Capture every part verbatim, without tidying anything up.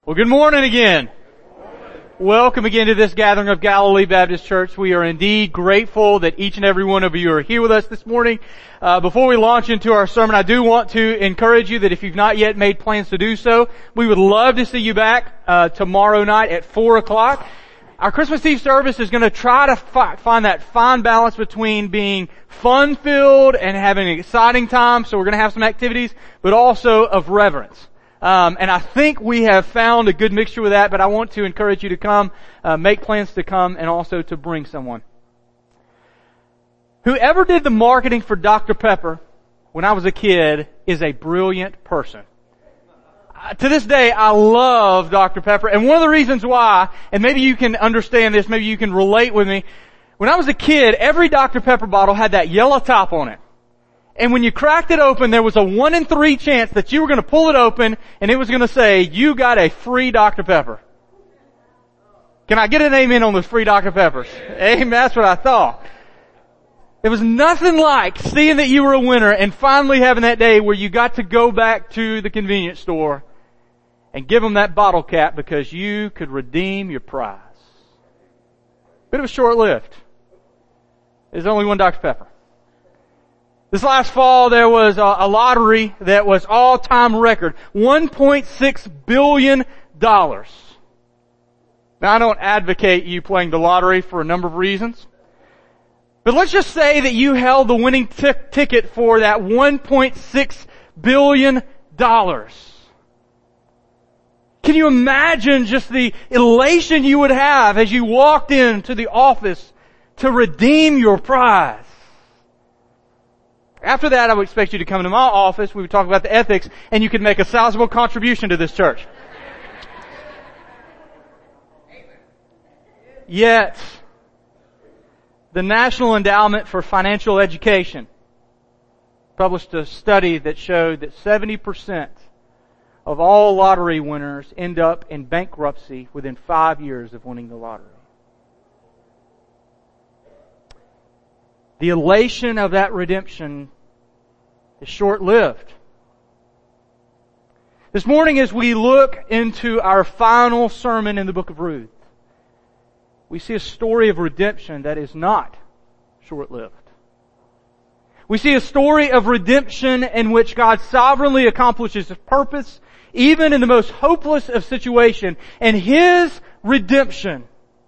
Well, good morning again. Welcome again to this gathering of Galilee Baptist Church. We are indeed grateful that each and every one of you are here with us this morning. Uh, before we launch into our sermon, I do want to encourage you that if you've not yet made plans to do so, we would love to see you back uh, tomorrow night at four o'clock. Our Christmas Eve service is going to try to fi- find that fine balance between being fun-filled and having an exciting time, so we're going to have some activities, but also of reverence. Um, and I think we have found a good mixture with that, but I want to encourage you to come, uh, make plans to come, and also to bring someone. Whoever did the marketing for Doctor Pepper when I was a kid is a brilliant person. Uh, to this day, I love Doctor Pepper, and one of the reasons why, and maybe you can understand this, maybe you can relate with me, when I was a kid, every Doctor Pepper bottle had that yellow top on it. And when you cracked it open, there was a one in three chance that you were going to pull it open and it was going to say, you got a free Doctor Pepper. Can I get an amen on those free Doctor Peppers? Amen. That's what I thought. It was nothing like seeing that you were a winner and finally having that day where you got to go back to the convenience store and give them that bottle cap because you could redeem your prize. Bit of a short lived. There's only one Doctor Pepper. This last fall there was a, a lottery that was all-time record. one point six billion dollars. Now I don't advocate you playing the lottery for a number of reasons. But let's just say that you held the winning t- ticket for that one point six billion dollars. Can you imagine just the elation you would have as you walked into the office to redeem your prize? After that, I would expect you to come to my office, we would talk about the ethics, and you could make a sizable contribution to this church. Yet, the National Endowment for Financial Education published a study that showed that seventy percent of all lottery winners end up in bankruptcy within five years of winning the lottery. The elation of that redemption is short-lived. This morning as we look into our final sermon in the book of Ruth, we see a story of redemption that is not short-lived. We see a story of redemption in which God sovereignly accomplishes His purpose even in the most hopeless of situations. And His redemption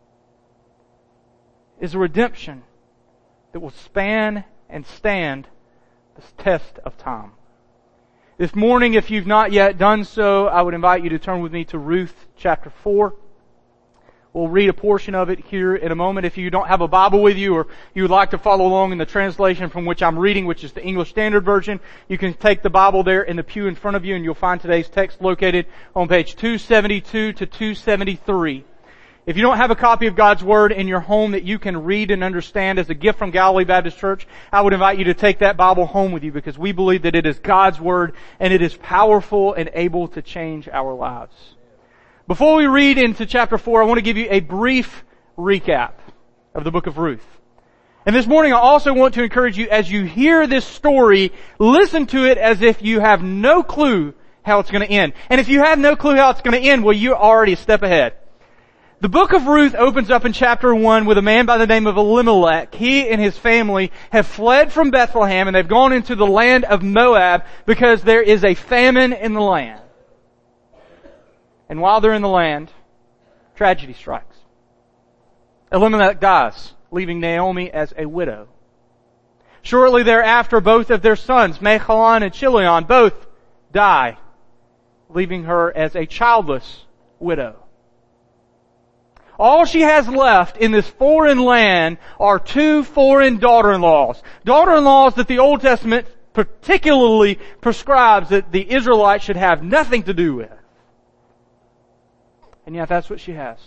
is a redemption that will span and stand this test of time. This morning, if you've not yet done so, I would invite you to turn with me to Ruth chapter four. We'll read a portion of it here in a moment. If you don't have a Bible with you or you would like to follow along in the translation from which I'm reading, which is the English Standard Version, you can take the Bible there in the pew in front of you and you'll find today's text located on page two seventy-two to two seventy-three. If you don't have a copy of God's Word in your home that you can read and understand as a gift from Galilee Baptist Church, I would invite you to take that Bible home with you because we believe that it is God's Word and it is powerful and able to change our lives. Before we read into chapter four, I want to give you a brief recap of the book of Ruth. And this morning I also want to encourage you as you hear this story, listen to it as if you have no clue how it's going to end. And if you have no clue how it's going to end, well, you're already a step ahead. The book of Ruth opens up in chapter one with a man by the name of Elimelech. He and his family have fled from Bethlehem and they've gone into the land of Moab because there is a famine in the land. And while they're in the land, tragedy strikes. Elimelech dies, leaving Naomi as a widow. Shortly thereafter, both of their sons, Mahlon and Chilion, both die, leaving her as a childless widow. All she has left in this foreign land are two foreign daughter-in-laws. Daughter-in-laws that the Old Testament particularly prescribes that the Israelites should have nothing to do with. And yet that's what she has.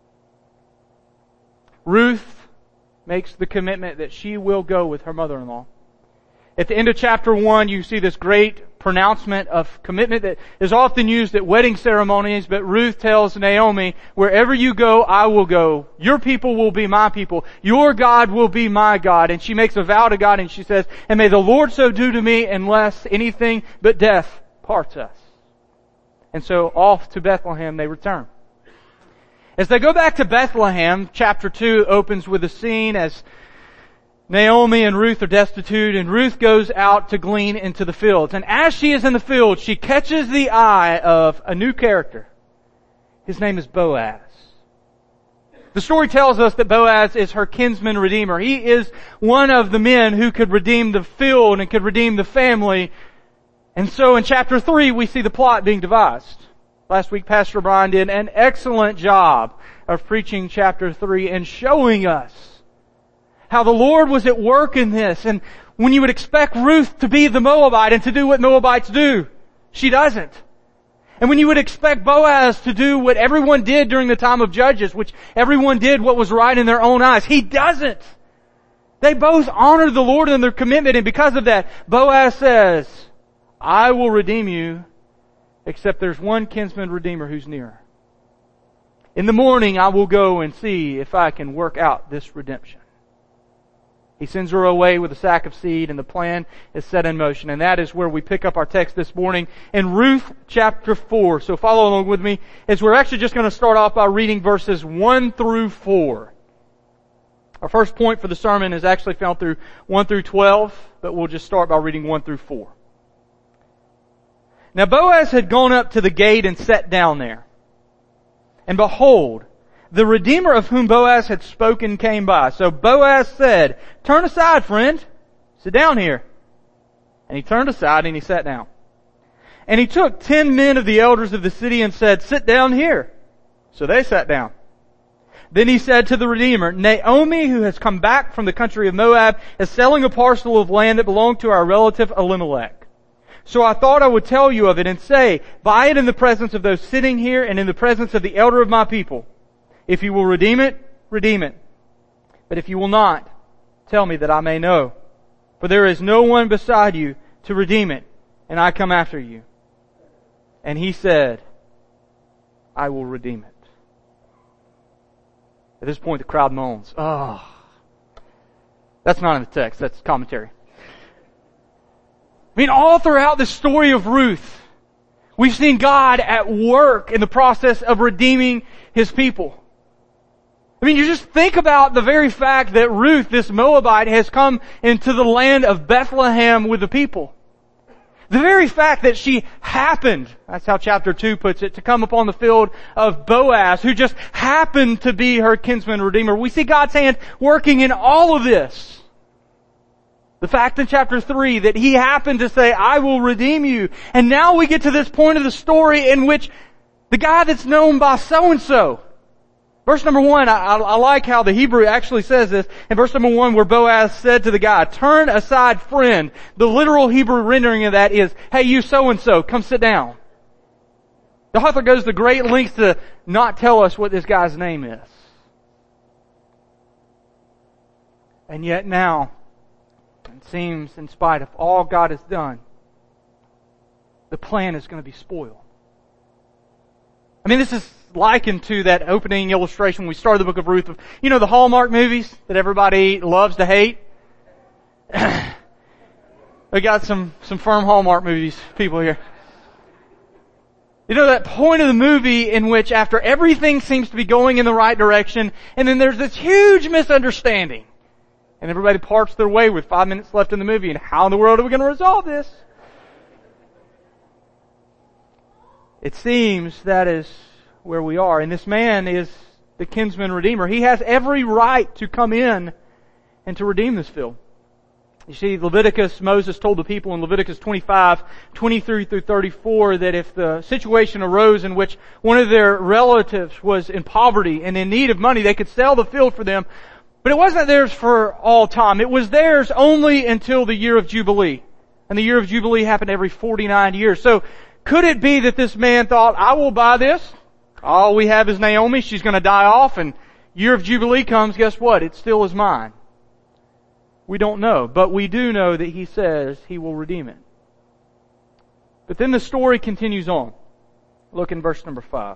Ruth makes the commitment that she will go with her mother-in-law. At the end of chapter one, you see this great pronouncement of commitment that is often used at wedding ceremonies, but Ruth tells Naomi, wherever you go, I will go. Your people will be my people. Your God will be my God. And she makes a vow to God and she says, and may the Lord so do to me unless anything but death parts us. And so off to Bethlehem they return. As they go back to Bethlehem, chapter two opens with a scene as Naomi and Ruth are destitute, and Ruth goes out to glean into the fields. And as she is in the field, she catches the eye of a new character. His name is Boaz. The story tells us that Boaz is her kinsman redeemer. He is one of the men who could redeem the field and could redeem the family. And so in chapter three, we see the plot being devised. Last week, Pastor Brian did an excellent job of preaching chapter three and showing us how the Lord was at work in this. And when you would expect Ruth to be the Moabite and to do what Moabites do, she doesn't. And when you would expect Boaz to do what everyone did during the time of Judges, which everyone did what was right in their own eyes, he doesn't. They both honored the Lord in their commitment, and because of that, Boaz says, I will redeem you, except there's one kinsman redeemer who's near. In the morning I will go and see if I can work out this redemption. He sends her away with a sack of seed, and the plan is set in motion. And that is where we pick up our text this morning in Ruth chapter four. So follow along with me, as we're actually just going to start off by reading verses one through four. Our first point for the sermon is actually found through one through twelve, but we'll just start by reading one through four. Now Boaz had gone up to the gate and sat down there. And behold, the Redeemer of whom Boaz had spoken came by. So Boaz said, turn aside, friend. Sit down here. And he turned aside and he sat down. And he took ten men of the elders of the city and said, sit down here. So they sat down. Then he said to the Redeemer, Naomi, who has come back from the country of Moab, is selling a parcel of land that belonged to our relative Elimelech. So I thought I would tell you of it and say, buy it in the presence of those sitting here and in the presence of the elder of my people. If you will redeem it, redeem it. But if you will not, tell me that I may know. For there is no one beside you to redeem it, and I come after you. And he said, I will redeem it. At this point the crowd moans. Oh, that's not in the text, that's commentary. I mean, all throughout the story of Ruth, we've seen God at work in the process of redeeming His people. I mean, you just think about the very fact that Ruth, this Moabite, has come into the land of Bethlehem with the people. The very fact that she happened, that's how chapter two puts it, to come upon the field of Boaz, who just happened to be her kinsman redeemer. We see God's hand working in all of this. The fact in chapter three that He happened to say, I will redeem you. And now we get to this point of the story in which the guy that's known by so-and-so, verse number one, I, I, I like how the Hebrew actually says this. In verse number one, where Boaz said to the guy, turn aside, friend. The literal Hebrew rendering of that is, hey, you so-and-so, come sit down. The author goes to great lengths to not tell us what this guy's name is. And yet now, it seems, in spite of all God has done, the plan is going to be spoiled. I mean, this is likened to that opening illustration when we started the book of Ruth. Of, you know, the Hallmark movies that everybody loves to hate? We got some, some firm Hallmark movies people here. You know, that point of the movie in which after everything seems to be going in the right direction, and then there's this huge misunderstanding. And everybody parts their way with five minutes left in the movie, and how in the world are we going to resolve this? It seems that is where we are. And this man is the kinsman redeemer. He has every right to come in and to redeem this field. You see, Leviticus, Moses told the people in Leviticus twenty-five, twenty-three through thirty-four that if the situation arose in which one of their relatives was in poverty and in need of money, they could sell the field for them. But it wasn't theirs for all time. It was theirs only until the year of Jubilee. And the year of Jubilee happened every forty-nine years. So could it be that this man thought, I will buy this. All we have is Naomi. She's going to die off. And year of Jubilee comes, guess what? It still is mine. We don't know. But we do know that he says he will redeem it. But then the story continues on. Look in verse number five.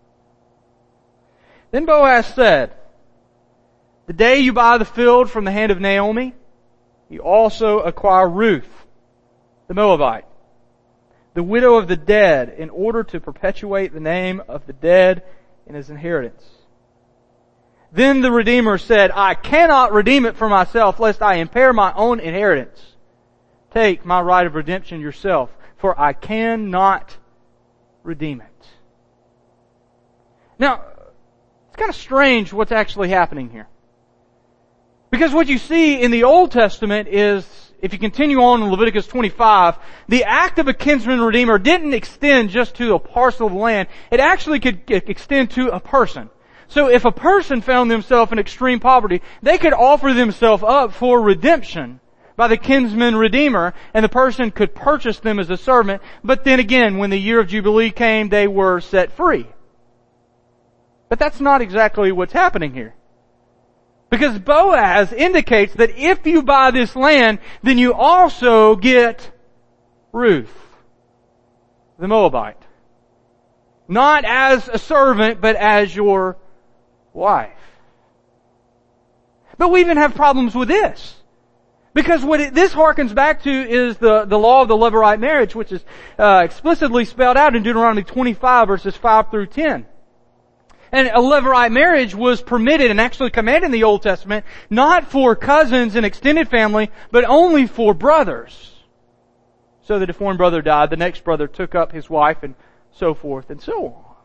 Then Boaz said, the day you buy the field from the hand of Naomi, you also acquire Ruth, the Moabite, the widow of the dead, in order to perpetuate the name of the dead in his inheritance. Then the Redeemer said, I cannot redeem it for myself, lest I impair my own inheritance. Take my right of redemption yourself, for I cannot redeem it. Now, it's kind of strange what's actually happening here. Because what you see in the Old Testament is, if you continue on in Leviticus twenty-five, the act of a kinsman redeemer didn't extend just to a parcel of land. It actually could extend to a person. So if a person found themselves in extreme poverty, they could offer themselves up for redemption by the kinsman redeemer, and the person could purchase them as a servant. But then again, when the year of Jubilee came, they were set free. But that's not exactly what's happening here. Because Boaz indicates that if you buy this land, then you also get Ruth, the Moabite. Not as a servant, but as your wife. But we even have problems with this. Because what it, this harkens back to is the, the law of the Levirate marriage, which is uh, explicitly spelled out in Deuteronomy twenty-five, verses five through ten. And a Levirate marriage was permitted and actually commanded in the Old Testament, not for cousins and extended family, but only for brothers. So that if one brother died, the next brother took up his wife, and so forth and so on.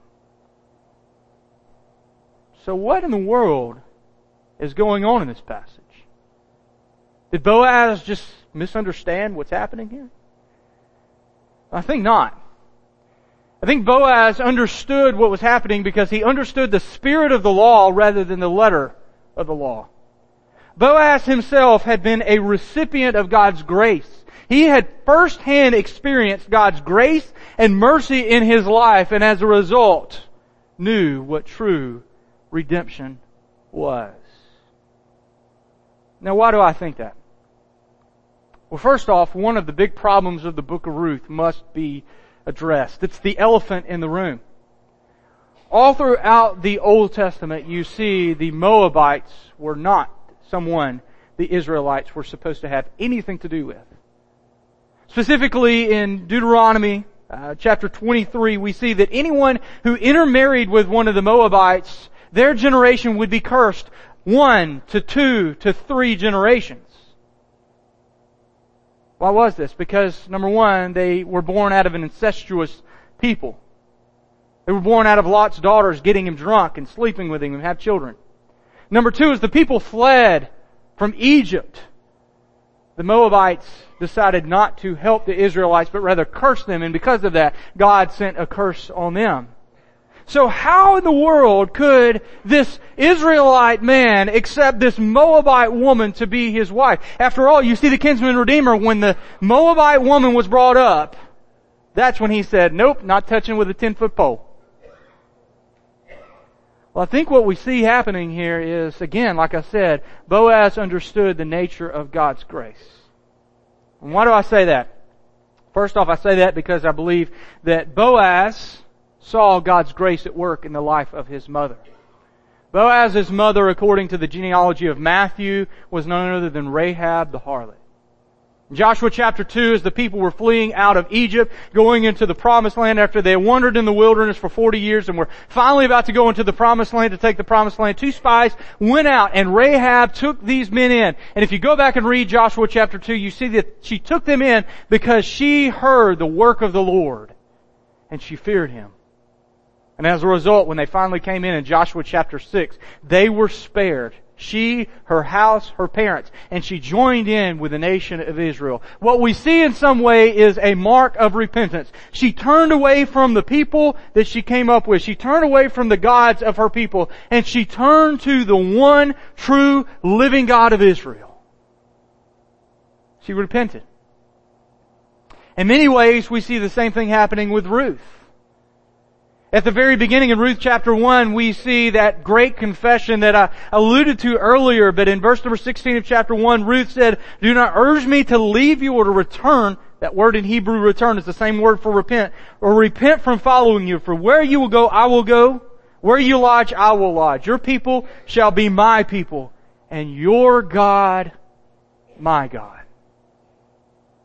So what in the world is going on in this passage? Did Boaz just misunderstand what's happening here? I think not. I think Boaz understood what was happening because he understood the spirit of the law rather than the letter of the law. Boaz himself had been a recipient of God's grace. He had firsthand experienced God's grace and mercy in his life, and as a result, knew what true redemption was. Now, why do I think that? Well, first off, one of the big problems of the book of Ruth must be addressed. It's the elephant in the room. All throughout the Old Testament, you see the Moabites were not someone the Israelites were supposed to have anything to do with. Specifically in Deuteronomy uh, chapter twenty-three, we see that anyone who intermarried with one of the Moabites, their generation would be cursed one to two to three generations. Why was this? Because, number one, they were born out of an incestuous people. They were born out of Lot's daughters getting him drunk and sleeping with him and have children. Number two is the people fled from Egypt. The Moabites decided not to help the Israelites, but rather curse them, and because of that, God sent a curse on them. So how in the world could this Israelite man accept this Moabite woman to be his wife? After all, you see the kinsman redeemer, when the Moabite woman was brought up, that's when he said, nope, not touching with a ten-foot pole. Well, I think what we see happening here is, again, like I said, Boaz understood the nature of God's grace. And why do I say that? First off, I say that because I believe that Boaz saw God's grace at work in the life of his mother. Boaz's mother, according to the genealogy of Matthew, was none other than Rahab the harlot. In Joshua chapter two, as the people were fleeing out of Egypt, going into the promised land after they wandered in the wilderness for forty years and were finally about to go into the promised land to take the promised land, two spies went out and Rahab took these men in. And if you go back and read Joshua chapter two, you see that she took them in because she heard the work of the Lord and she feared Him. And as a result, when they finally came in in Joshua chapter six, they were spared. She, her house, her parents, and she joined in with the nation of Israel. What we see in some way is a mark of repentance. She turned away from the people that she came up with. She turned away from the gods of her people, and she turned to the one true living God of Israel. She repented. In many ways, we see the same thing happening with Ruth. At the very beginning in Ruth chapter one, we see that great confession that I alluded to earlier, but in verse number sixteen of chapter one, Ruth said, "Do not urge me to leave you or to return." That word in Hebrew, return, is the same word for repent. Or repent from following you. For where you will go, I will go. Where you lodge, I will lodge. Your people shall be my people, and your God, my God.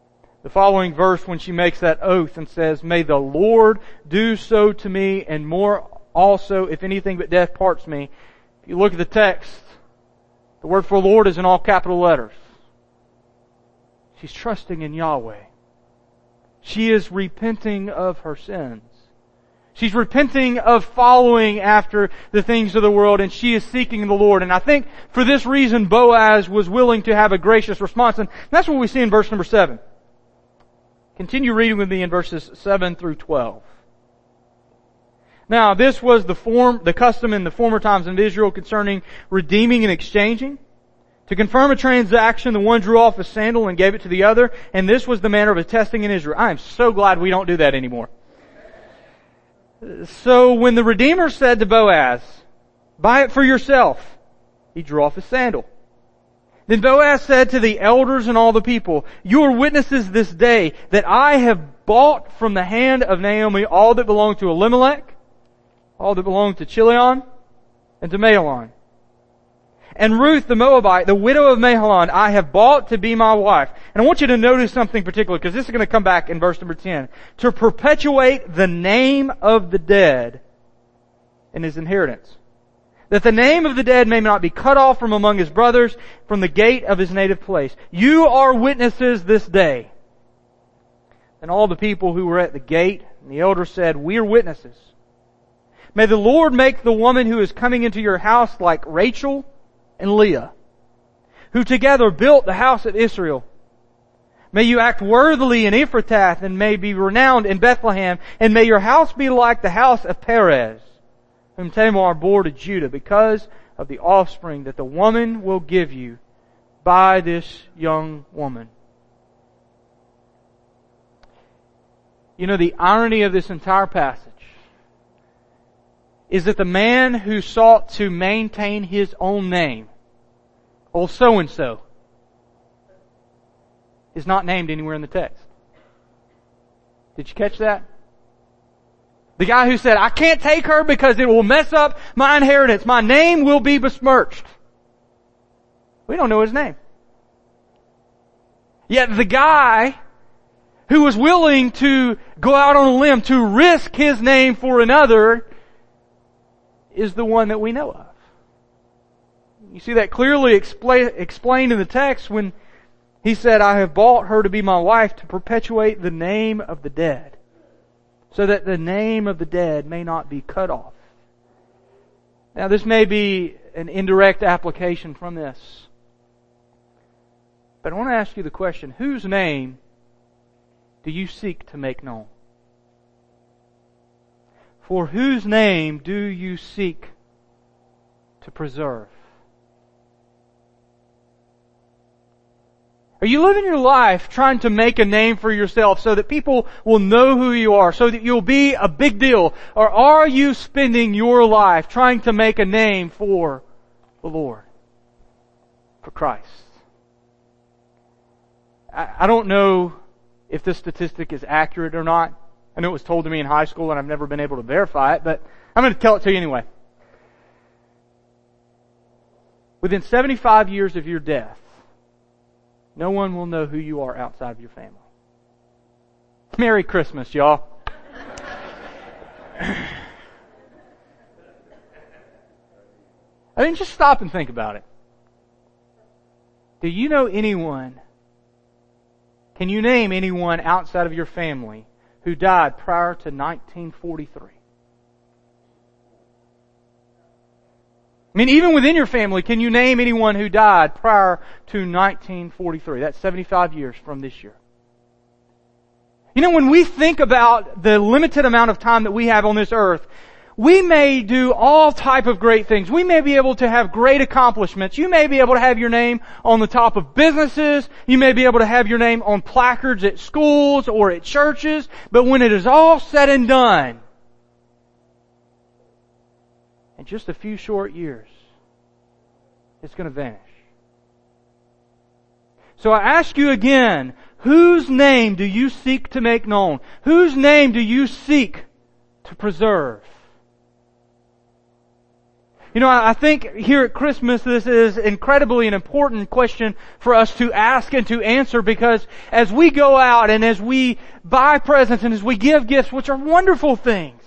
The following verse, when she makes that oath and says, "May the Lord do so to me and more also, if anything but death parts me." If you look at the text, the word for Lord is in all capital letters. She's trusting in Yahweh. She is repenting of her sins. She's repenting of following after the things of the world, and she is seeking the Lord. And I think for this reason Boaz was willing to have a gracious response. And that's what we see in verse number seven. Continue reading with me in verses seven through twelve. Now, this was the form, the custom in the former times of Israel concerning redeeming and exchanging. To confirm a transaction, the one drew off a sandal and gave it to the other, and this was the manner of attesting in Israel. I am so glad we don't do that anymore. So when the Redeemer said to Boaz, "Buy it for yourself," he drew off his sandal. Then Boaz said to the elders and all the people, "You are witnesses this day that I have bought from the hand of Naomi all that belonged to Elimelech, all that belonged to Chilion, and to Mahlon. And Ruth the Moabite, the widow of Mahlon, I have bought to be my wife." And I want you to notice something particular, because this is going to come back in verse number ten. "To perpetuate the name of the dead in his inheritance, that the name of the dead may not be cut off from among his brothers, from the gate of his native place. You are witnesses this day." And all the people who were at the gate and the elders said, "We are witnesses. May the Lord make the woman who is coming into your house like Rachel and Leah, who together built the house of Israel. May you act worthily in Ephrathah, and may be renowned in Bethlehem, and may your house be like the house of Perez, whom Tamar bore to Judah, because of the offspring that the woman will give you by this young woman." You know, the irony of this entire passage is that the man who sought to maintain his own name, old so-and-so, is not named anywhere in the text. Did you catch that? The guy who said, "I can't take her because it will mess up my inheritance. My name will be besmirched." We don't know his name. Yet the guy who was willing to go out on a limb to risk his name for another is the one that we know of. You see that clearly explain, explained in the text when he said, "I have bought her to be my wife to perpetuate the name of the dead, so that the name of the dead may not be cut off." Now this may be an indirect application from this, but I want to ask you the question, whose name do you seek to make known? For whose name do you seek to preserve? Are you living your life trying to make a name for yourself so that people will know who you are, so that you'll be a big deal? Or are you spending your life trying to make a name for the Lord, for Christ? I, I don't know if this statistic is accurate or not. I know it was told to me in high school and I've never been able to verify it, but I'm going to tell it to you anyway. Within seventy-five years of your death, no one will know who you are outside of your family. Merry Christmas, y'all. I mean, just stop and think about it. Do you know anyone, can you name anyone outside of your family who died prior to nineteen forty-three? I mean, even within your family, can you name anyone who died prior to nineteen forty-three? That's seventy-five years from this year. You know, when we think about the limited amount of time that we have on this earth, we may do all type of great things. We may be able to have great accomplishments. You may be able to have your name on the top of businesses. You may be able to have your name on placards at schools or at churches. But when it is all said and done, in just a few short years, it's going to vanish. So I ask you again, whose name do you seek to make known? Whose name do you seek to preserve? You know, I think here at Christmas this is incredibly an important question for us to ask and to answer, because as we go out and as we buy presents and as we give gifts, which are wonderful things,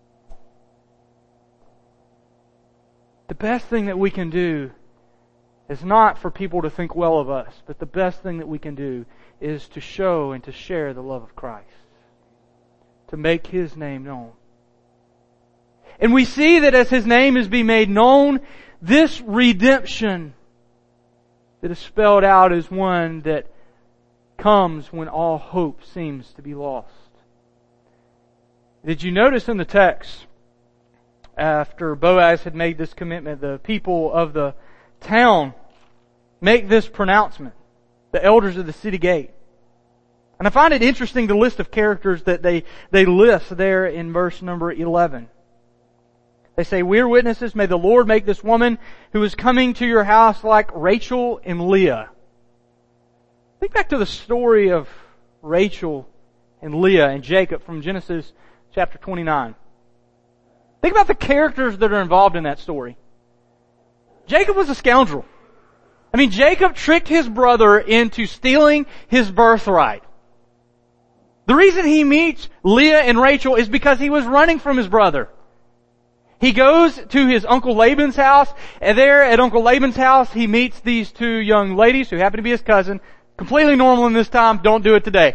the best thing that we can do is not for people to think well of us, but the best thing that we can do is to show and to share the love of Christ, to make His name known. And we see that as His name is being made known, this redemption that is spelled out is one that comes when all hope seems to be lost. Did you notice in the text, after Boaz had made this commitment, the people of the town make this pronouncement, the elders of the city gate. And I find it interesting, the list of characters that they, they list there in verse number eleven. They say, "We are witnesses. May the Lord make this woman who is coming to your house like Rachel and Leah." Think back to the story of Rachel and Leah and Jacob from Genesis chapter twenty-nine. Think about the characters that are involved in that story. Jacob was a scoundrel. I mean, Jacob tricked his brother into stealing his birthright. The reason he meets Leah and Rachel is because he was running from his brother. He goes to his Uncle Laban's house, and there at Uncle Laban's house, he meets these two young ladies who happen to be his cousin. Completely normal in this time, don't do it today.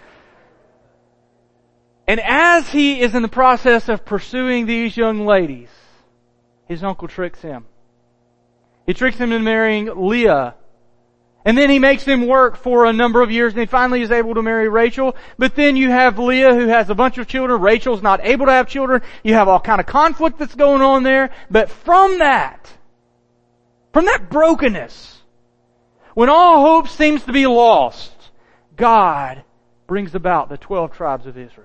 And as he is in the process of pursuing these young ladies, his uncle tricks him. He tricks him into marrying Leah. And then he makes him work for a number of years, and he finally is able to marry Rachel. But then you have Leah, who has a bunch of children. Rachel's not able to have children. You have all kind of conflict that's going on there. But from that, from that brokenness, when all hope seems to be lost, God brings about the twelve tribes of Israel.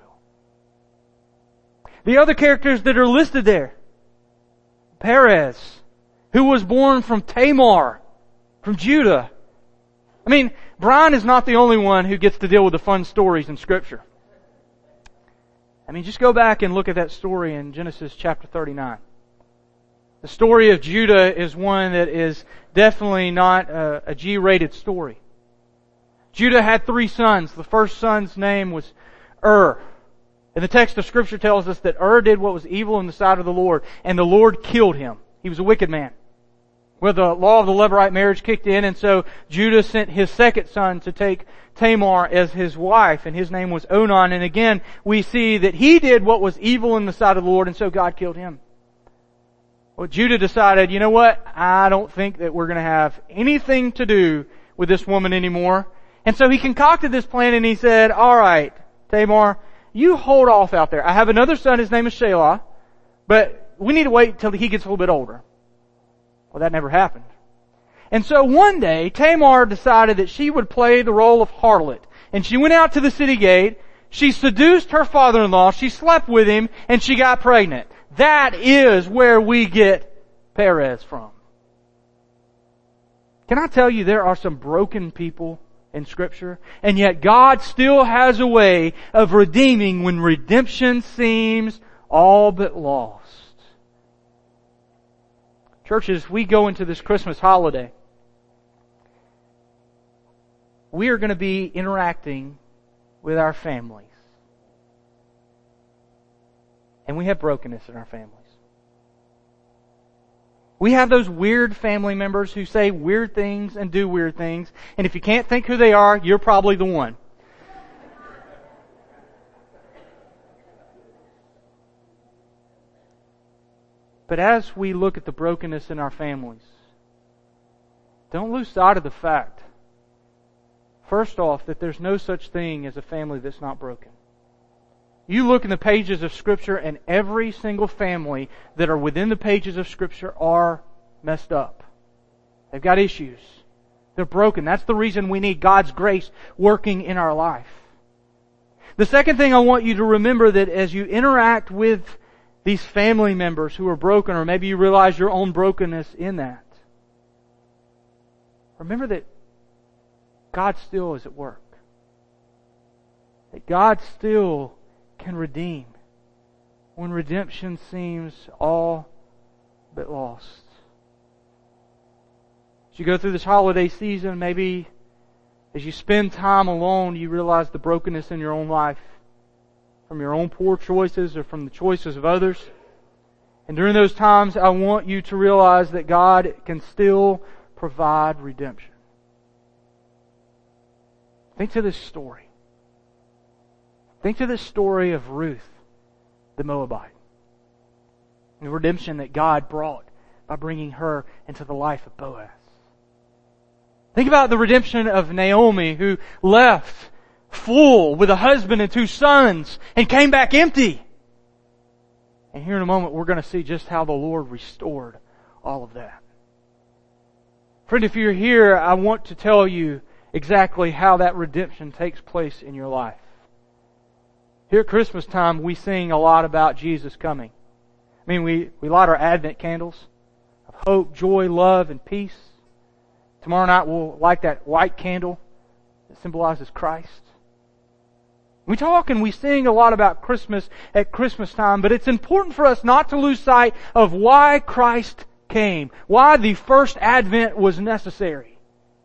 The other characters that are listed there, Perez, who was born from Tamar, from Judah. I mean, Brian is not the only one who gets to deal with the fun stories in Scripture. I mean, just go back and look at that story in Genesis chapter thirty-nine. The story of Judah is one that is definitely not a, a G-rated story. Judah had three sons. The first son's name was Ur. And the text of Scripture tells us that Ur did what was evil in the sight of the Lord, and the Lord killed him. He was a wicked man. Well, the law of the Levirate marriage kicked in, and so Judah sent his second son to take Tamar as his wife, and his name was Onan. And again, we see that he did what was evil in the sight of the Lord, and so God killed him. Well, Judah decided, you know what? I don't think that we're going to have anything to do with this woman anymore. And so he concocted this plan, and he said, all right, Tamar, you hold off out there. I have another son, his name is Shelah, but we need to wait until he gets a little bit older. Well, that never happened. And so one day, Tamar decided that she would play the role of harlot. And she went out to the city gate, she seduced her father-in-law, she slept with him, and she got pregnant. That is where we get Perez from. Can I tell you, there are some broken people in Scripture, and yet God still has a way of redeeming when redemption seems all but lost. Churches, we go into this Christmas holiday. We are going to be interacting with our families. And we have brokenness in our families. We have those weird family members who say weird things and do weird things. And if you can't think who they are, you're probably the one. But as we look at the brokenness in our families, don't lose sight of the fact, first off, that there's no such thing as a family that's not broken. You look in the pages of Scripture, and every single family that are within the pages of Scripture are messed up. They've got issues. They're broken. That's the reason we need God's grace working in our life. The second thing I want you to remember, that as you interact with these family members who are broken, or maybe you realize your own brokenness in that, remember that God still is at work. That God still can redeem when redemption seems all but lost. As you go through this holiday season, maybe as you spend time alone, you realize the brokenness in your own life from your own poor choices or from the choices of others. And during those times, I want you to realize that God can still provide redemption. Think to this story. Think to this story of Ruth, the Moabite. And the redemption that God brought by bringing her into the life of Boaz. Think about the redemption of Naomi, who left full with a husband and two sons and came back empty. And here in a moment we're going to see just how the Lord restored all of that. Friend, if you're here, I want to tell you exactly how that redemption takes place in your life. Here at Christmas time, we sing a lot about Jesus coming. I mean, we, we light our Advent candles of hope, joy, love, and peace. Tomorrow night we'll light that white candle that symbolizes Christ. We talk and we sing a lot about Christmas at Christmas time, but it's important for us not to lose sight of why Christ came, why the first Advent was necessary.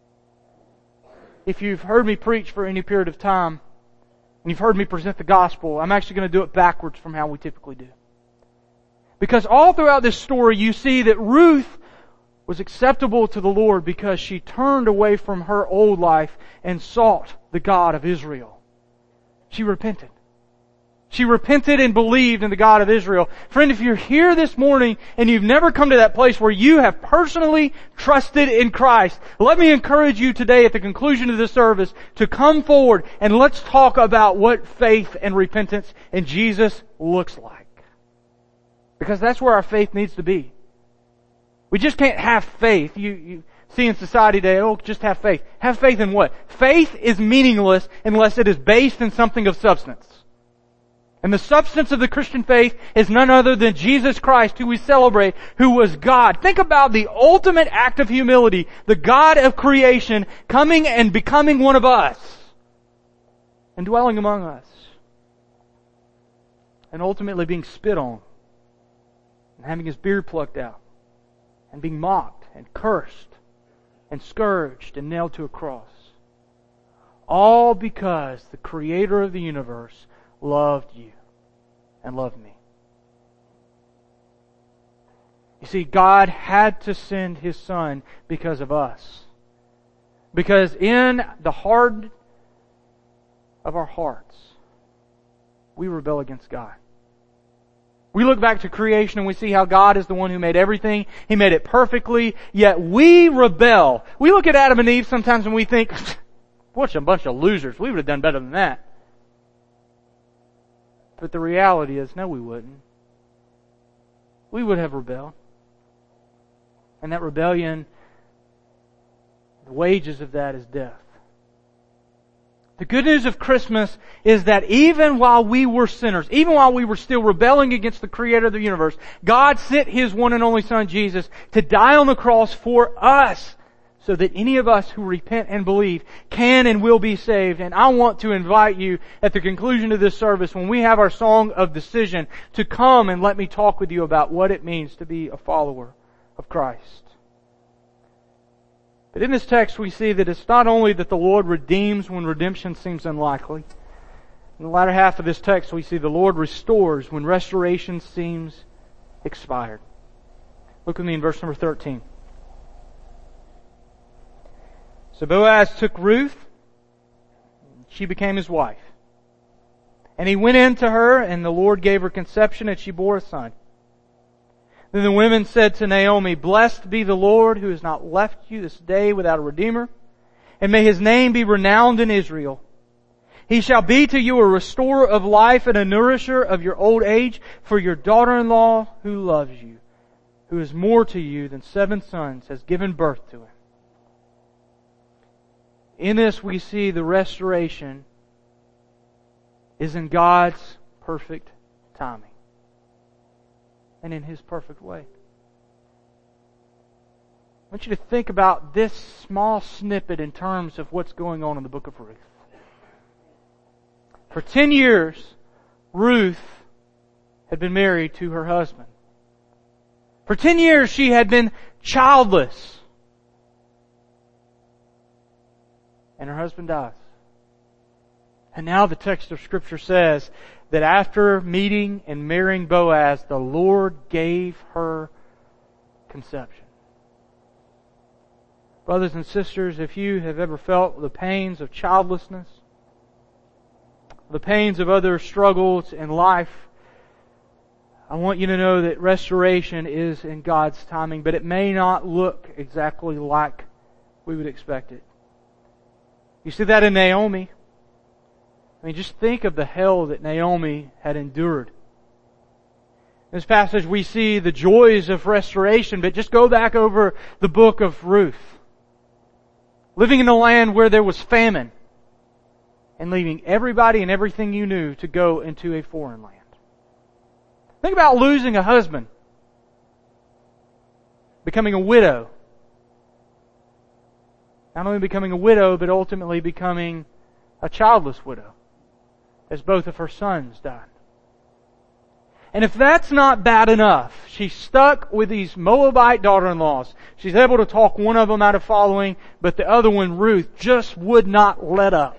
If you've heard me preach for any period of time, and you've heard me present the gospel, I'm actually going to do it backwards from how we typically do. Because all throughout this story you see that Ruth was acceptable to the Lord because she turned away from her old life and sought the God of Israel. She repented. She repented and believed in the God of Israel. Friend, if you're here this morning and you've never come to that place where you have personally trusted in Christ, let me encourage you today at the conclusion of this service to come forward and let's talk about what faith and repentance in Jesus looks like. Because that's where our faith needs to be. We just can't have faith. You, you see in society today, oh, just have faith. Have faith in what? Faith is meaningless unless it is based in something of substance. And the substance of the Christian faith is none other than Jesus Christ, who we celebrate, who was God. Think about the ultimate act of humility, the God of creation coming and becoming one of us and dwelling among us. And ultimately being spit on and having his beard plucked out and being mocked and cursed and scourged and nailed to a cross. All because the Creator of the universe loved you and loved me. You see, God had to send His Son because of us. Because in the heart of our hearts, we rebel against God. We look back to creation and we see how God is the one who made everything. He made it perfectly, yet we rebel. We look at Adam and Eve sometimes and we think, what a bunch of losers. We would have done better than that. But the reality is, no, we wouldn't. We would have rebelled. And that rebellion, the wages of that is death. The good news of Christmas is that even while we were sinners, even while we were still rebelling against the Creator of the universe, God sent His one and only Son, Jesus, to die on the cross for us, so that any of us who repent and believe can and will be saved. And I want to invite you at the conclusion of this service, when we have our song of decision, to come and let me talk with you about what it means to be a follower of Christ. But in this text we see that it's not only that the Lord redeems when redemption seems unlikely. In the latter half of this text we see the Lord restores when restoration seems expired. Look with me in verse number thirteen. So Boaz took Ruth, she became his wife. And he went in to her, and the Lord gave her conception, and she bore a son. Then the women said to Naomi, "Blessed be the Lord who has not left you this day without a redeemer, and may His name be renowned in Israel. He shall be to you a restorer of life and a nourisher of your old age, for your daughter-in-law who loves you, who is more to you than seven sons, has given birth to him." In this we see the restoration is in God's perfect timing and in His perfect way. I want you to think about this small snippet in terms of what's going on in the book of Ruth. For ten years, Ruth had been married to her husband. For ten years she had been childless. And her husband dies. And now the text of Scripture says that after meeting and marrying Boaz, the Lord gave her conception. Brothers and sisters, if you have ever felt the pains of childlessness, the pains of other struggles in life, I want you to know that restoration is in God's timing, but it may not look exactly like we would expect it. You see that in Naomi. I mean, just think of the hell that Naomi had endured. In this passage we see the joys of restoration, but just go back over the book of Ruth. Living in a land where there was famine, and leaving everybody and everything you knew to go into a foreign land. Think about losing a husband, becoming a widow. Not only becoming a widow, but ultimately becoming a childless widow, as both of her sons died. And if that's not bad enough, she's stuck with these Moabite daughter-in-laws. She's able to talk one of them out of following, but the other one, Ruth, just would not let up.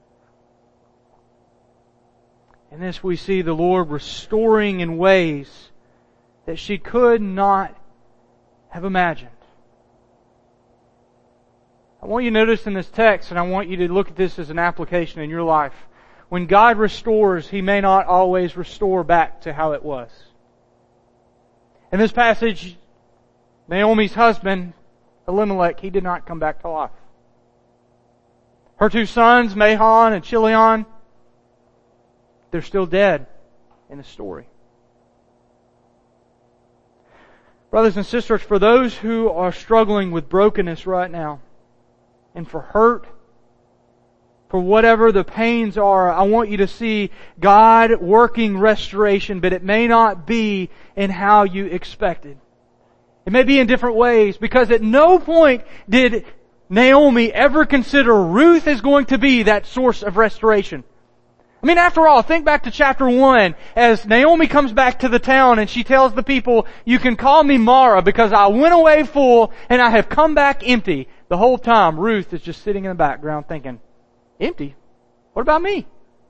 In this we see the Lord restoring in ways that she could not have imagined. I want you to notice in this text, and I want you to look at this as an application in your life. When God restores, He may not always restore back to how it was. In this passage, Naomi's husband, Elimelech, he did not come back to life. Her two sons, Mahlon and Chilion, they're still dead in the story. Brothers and sisters, for those who are struggling with brokenness right now, and for hurt, for whatever the pains are, I want you to see God working restoration, but it may not be in how you expected. It may be in different ways, because at no point did Naomi ever consider Ruth is going to be that source of restoration. I mean, after all, think back to chapter one, as Naomi comes back to the town and she tells the people, you can call me Mara because I went away full and I have come back empty. The whole time, Ruth is just sitting in the background thinking, empty? What about me?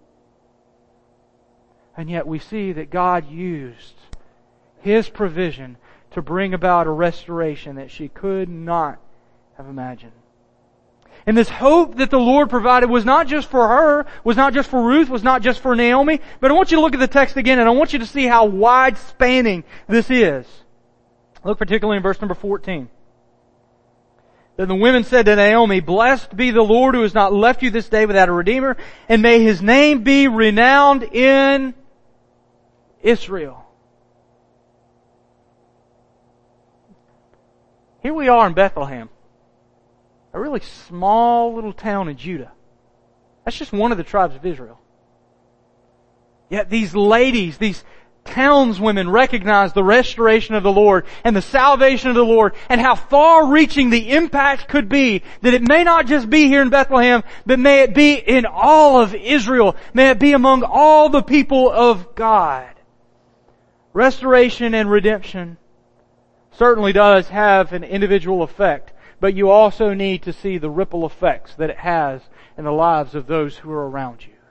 And yet we see that God used His provision to bring about a restoration that she could not have imagined. And this hope that the Lord provided was not just for her, was not just for Ruth, was not just for Naomi, but I want you to look at the text again and I want you to see how wide-spanning this is. Look particularly in verse number fourteen. Then the women said to Naomi, blessed be the Lord who has not left you this day without a redeemer, and may His name be renowned in Israel. Here we are in Bethlehem. A really small little town in Judah. That's just one of the tribes of Israel. Yet these ladies, these townswomen recognize the restoration of the Lord and the salvation of the Lord and how far-reaching the impact could be, that it may not just be here in Bethlehem, but may it be in all of Israel. May it be among all the people of God. Restoration and redemption certainly does have an individual effect, but you also need to see the ripple effects that it has in the lives of those who are around you.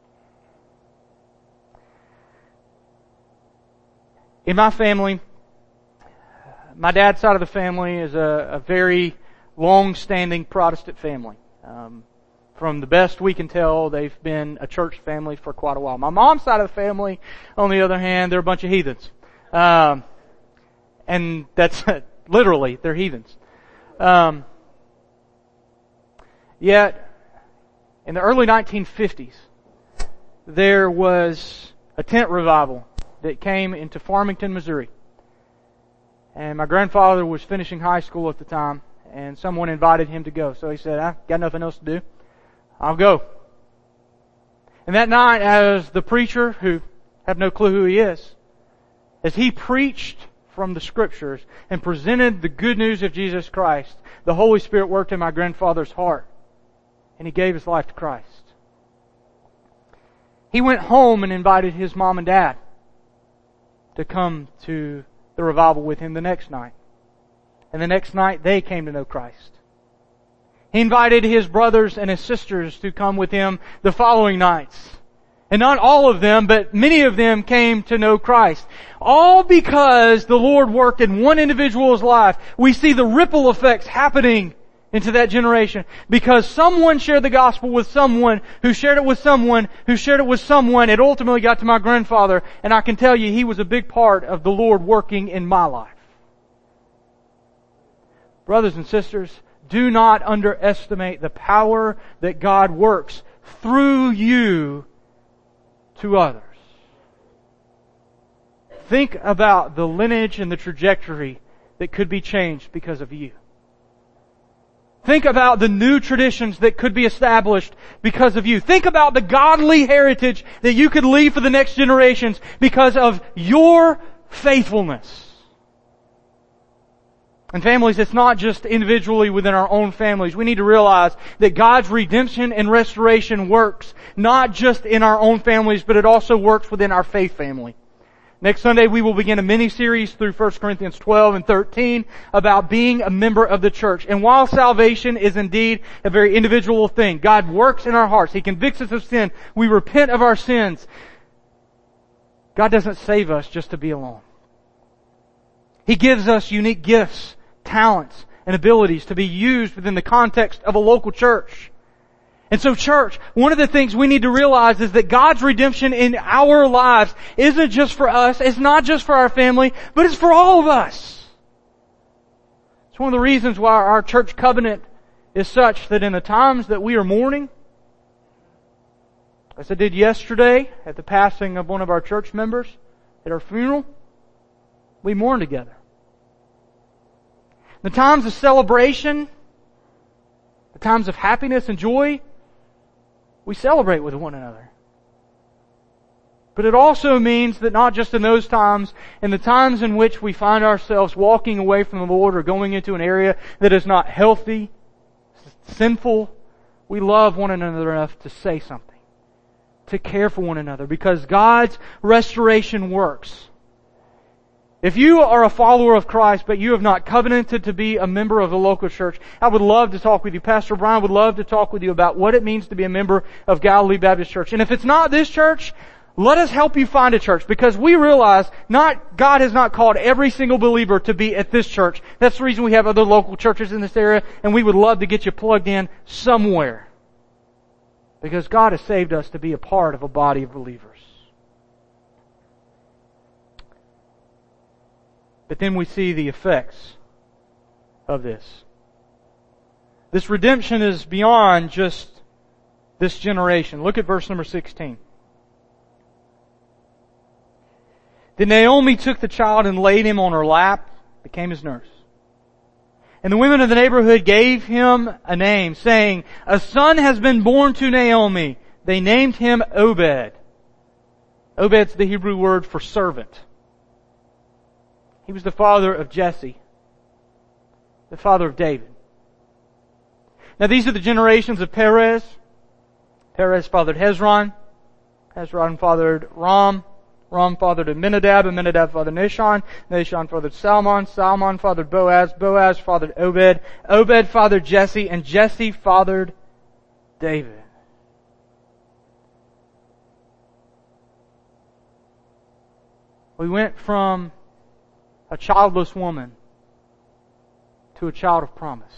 In my family, my dad's side of the family is a, a very long-standing Protestant family. Um, from the best we can tell, they've been a church family for quite a while. My mom's side of the family, on the other hand, they're a bunch of heathens. Um, and that's literally, they're heathens. Um, yet, in the early nineteen fifties, there was a tent revival that came into Farmington, Missouri. And my grandfather was finishing high school at the time, and someone invited him to go. So he said, I've got nothing else to do. I'll go. And that night, as the preacher, who have no clue who he is, as he preached from the Scriptures and presented the good news of Jesus Christ, the Holy Spirit worked in my grandfather's heart, and he gave his life to Christ. He went home and invited his mom and dad to come to the revival with him the next night. And the next night they came to know Christ. He invited his brothers and his sisters to come with him the following nights. And not all of them, but many of them came to know Christ. All because the Lord worked in one individual's life. We see the ripple effects happening into that generation. Because someone shared the gospel with someone, who shared it with someone, who shared it with someone. It ultimately got to my grandfather. And I can tell you, he was a big part of the Lord working in my life. Brothers and sisters, do not underestimate the power that God works through you to others. Think about the lineage and the trajectory that could be changed because of you. Think about the new traditions that could be established because of you. Think about the godly heritage that you could leave for the next generations because of your faithfulness. And families, it's not just individually within our own families. We need to realize that God's redemption and restoration works not just in our own families, but it also works within our faith family. Next Sunday we will begin a mini-series through First Corinthians twelve and thirteen about being a member of the church. And while salvation is indeed a very individual thing, God works in our hearts. He convicts us of sin. We repent of our sins. God doesn't save us just to be alone. He gives us unique gifts, talents, and abilities to be used within the context of a local church. And so church, one of the things we need to realize is that God's redemption in our lives isn't just for us, it's not just for our family, but it's for all of us. It's one of the reasons why our church covenant is such that in the times that we are mourning, as I did yesterday at the passing of one of our church members at our funeral, we mourn together. The times of celebration, the times of happiness and joy, we celebrate with one another. But it also means that not just in those times, in the times in which we find ourselves walking away from the Lord or going into an area that is not healthy, sinful, we love one another enough to say something, to care for one another, because God's restoration works. If you are a follower of Christ, but you have not covenanted to be a member of the local church, I would love to talk with you. Pastor Brian would love to talk with you about what it means to be a member of Galilee Baptist Church. And if it's not this church, let us help you find a church, because we realize not, God has not called every single believer to be at this church. That's the reason we have other local churches in this area, and we would love to get you plugged in somewhere. Because God has saved us to be a part of a body of believers. But then we see the effects of this. This redemption is beyond just this generation. Look at verse number sixteen. Then Naomi took the child and laid him on her lap, became his nurse. And the women of the neighborhood gave him a name, saying, "A son has been born to Naomi." They named him Obed. Obed's the Hebrew word for servant. He was the father of Jesse, the father of David. Now these are the generations of Perez. Perez fathered Hezron. Hezron fathered Ram. Ram fathered Amminadab. Amminadab fathered Nahshon. Nahshon fathered Salmon. Salmon fathered Boaz. Boaz fathered Obed. Obed fathered Jesse. And Jesse fathered David. We went from a childless woman to a child of promise.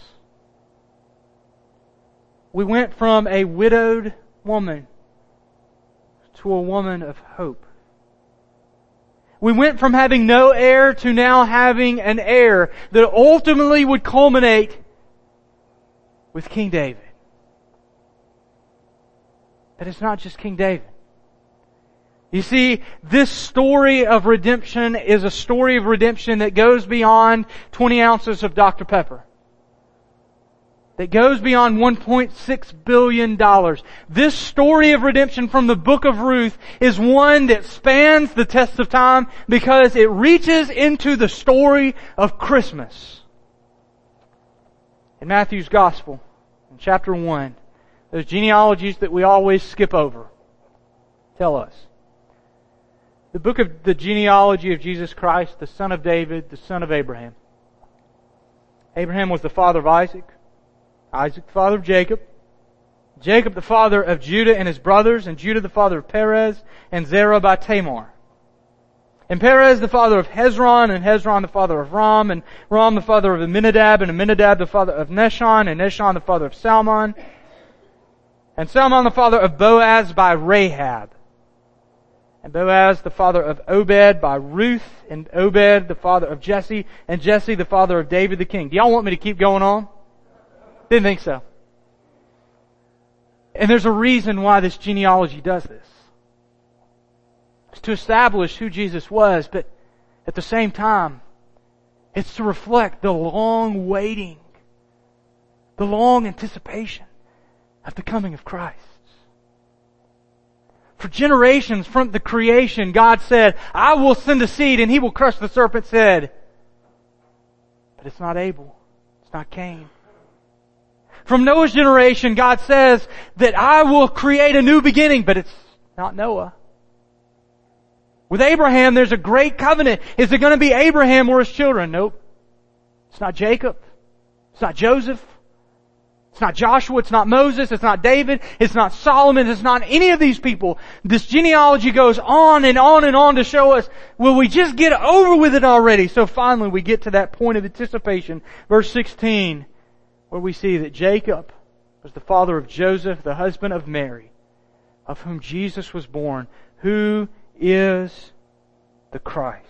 We went from a widowed woman to a woman of hope. We went from having no heir to now having an heir that ultimately would culminate with King David. But it's not just King David. You see, this story of redemption is a story of redemption that goes beyond twenty ounces of Doctor Pepper. That goes beyond one point six billion dollars. This story of redemption from the book of Ruth is one that spans the test of time because it reaches into the story of Christmas. In Matthew's Gospel, in chapter one, those genealogies that we always skip over tell us The book of the genealogy of Jesus Christ, the son of David, the son of Abraham. Abraham was the father of Isaac. Isaac the father of Jacob. Jacob the father of Judah and his brothers, and Judah the father of Perez and Zerah by Tamar. And Perez the father of Hezron, and Hezron the father of Ram, and Ram the father of Amminadab, and Amminadab the father of Nahshon, and Nahshon the father of Salmon, and Salmon the father of Boaz by Rahab. And Boaz the father of Obed by Ruth, and Obed the father of Jesse, and Jesse the father of David the king. Do y'all want me to keep going on? Didn't think so. And there's a reason why this genealogy does this. It's to establish who Jesus was, but at the same time, it's to reflect the long waiting, the long anticipation of the coming of Christ. For generations from the creation, God said, I will send a seed and he will crush the serpent's head. But it's not Abel. It's not Cain. From Noah's generation, God says that I will create a new beginning, but it's not Noah. With Abraham, there's a great covenant. Is it going to be Abraham or his children? Nope. It's not Jacob. It's not Joseph. It's not Joshua. It's not Moses. It's not David. It's not Solomon. It's not any of these people. This genealogy goes on and on and on to show us, will we just get over with it already? So finally we get to that point of anticipation. Verse sixteen, where we see that Jacob was the father of Joseph, the husband of Mary, of whom Jesus was born, who is the Christ.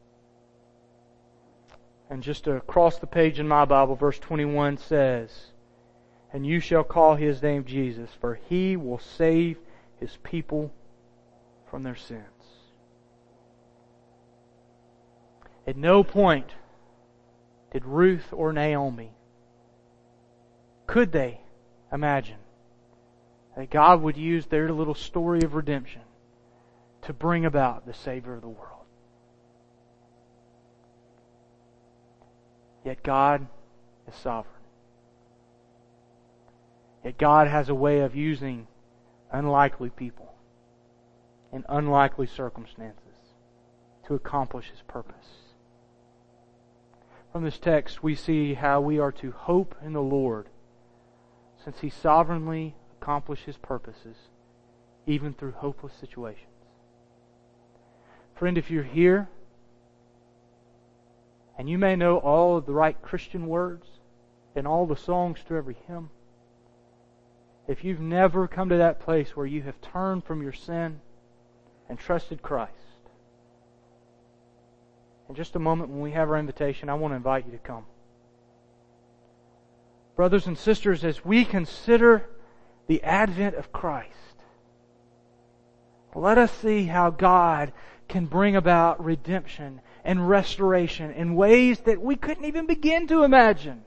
And just across the page in my Bible, verse twenty-one says, and you shall call his name Jesus, for he will save his people from their sins. At no point did Ruth or Naomi, could they imagine that God would use their little story of redemption to bring about the Savior of the world. Yet God is sovereign. Yet God has a way of using unlikely people in unlikely circumstances to accomplish His purpose. From this text, we see how we are to hope in the Lord, since He sovereignly accomplishes His purposes, even through hopeless situations. Friend, if you're here, and you may know all of the right Christian words and all the songs to every hymn, if you've never come to that place where you have turned from your sin and trusted Christ, in just a moment when we have our invitation, I want to invite you to come. Brothers and sisters, as we consider the advent of Christ, let us see how God can bring about redemption and restoration in ways that we couldn't even begin to imagine.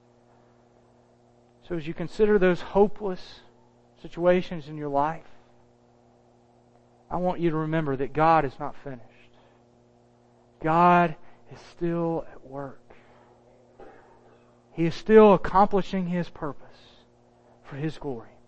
So as you consider those hopeless situations in your life, I want you to remember that God is not finished. God is still at work. He is still accomplishing His purpose for His glory.